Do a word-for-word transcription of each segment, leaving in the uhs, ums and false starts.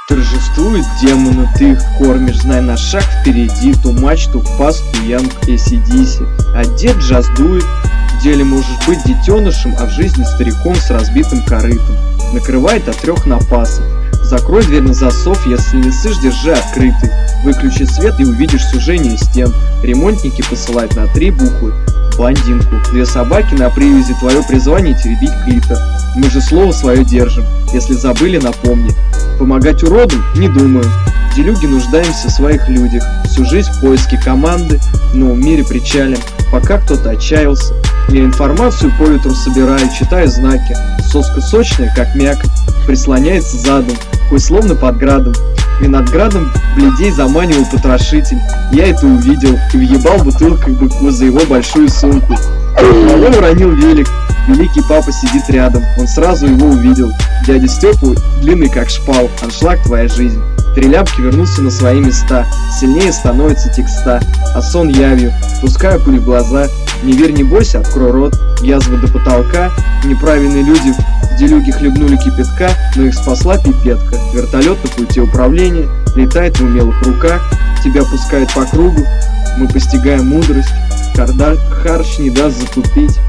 Торжествуют демоны, ты их кормишь, знай на шаг впереди, ту мачту, пасту, янг, эси диси. А дед джаздует, в деле можешь быть детенышем, а в жизни стариком с разбитым корытом. Накрывает от трех напасов. Закрой дверь на засов, если не сышь, держи открытый. Выключи свет и увидишь сужение стен. Ремонтники посылают на три буквы блондинку. Две собаки на привязи, твое призвание теребить клитор. Мы же слово свое держим, если забыли, напомни. Помогать уродам? Не думаю. Делюги нуждаемся в своих людях. Всю жизнь в поиске команды, в новом мире причалим, пока кто-то отчаялся. Я информацию по ветру собираю, читаю знаки. Соска сочная, как мякоть, прислоняется задом, хуй словно под градом. Виноградом бледей заманивал потрошитель. Я это увидел и въебал бутылкой быку за его большую сумку. Малой уронил велик. Великий папа сидит рядом, он сразу его увидел. Дядя Степа длинный как шпал, аншлаг твоя жизнь. Три ляпки вернулся на свои места, сильнее становится текста, а сон явью, пускаю пули в глаза. Не верь, не бойся, открой рот, язвы до потолка. Неправильные люди в делюге хлебнули кипятка, но их спасла пипетка. Вертолет на пульте управления летает в умелых руках, тебя пускают по кругу, мы постигаем мудрость. Кардар харч не даст затупить.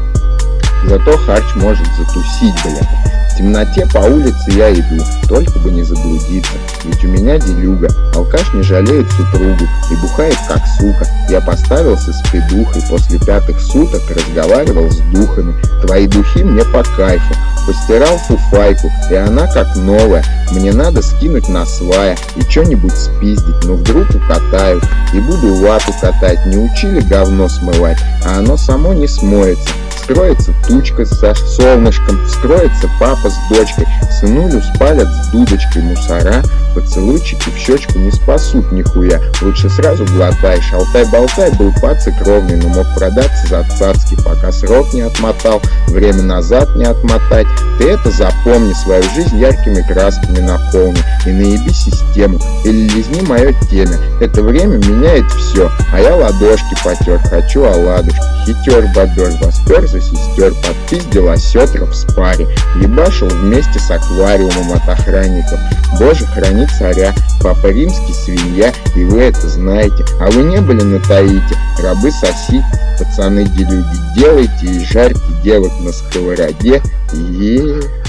Зато харч может затусить, бля. В темноте по улице я иду, только бы не заблудиться. Ведь у меня делюга, алкаш не жалеет супругу и бухает как сука. Я поставился с педухой, после пятых суток разговаривал с духами. Твои духи мне по кайфу, постирал фуфайку, и она как новая. Мне надо скинуть на свая и чё-нибудь спиздить, но вдруг укатают. И буду вату катать, не учили говно смывать, а оно само не смоется. Вскроется тучка со солнышком, вскроется папа с дочкой, сынулю спалят с дудочкой мусора. Поцелуйчики в щечку не спасут нихуя, лучше сразу глотай. Шалтай-болтай был пацик ровный, но мог продаться за цацки, пока срок не отмотал, время назад не отмотать. Ты это запомни, свою жизнь яркими красками наполни и наеби систему, или лизни мое темя. Это время меняет все, а я ладошки потер, хочу оладушки. Хитер бобер, воспер за сестер, подпиздил осетров в спаре, ебашил вместе с аквариумом от охранников. Боже, храни царя, папа римский свинья, и вы это знаете. А вы не были на Таити? Рабы сосите, пацаны делюги делайте и жарьте девок на сковороде. Еее.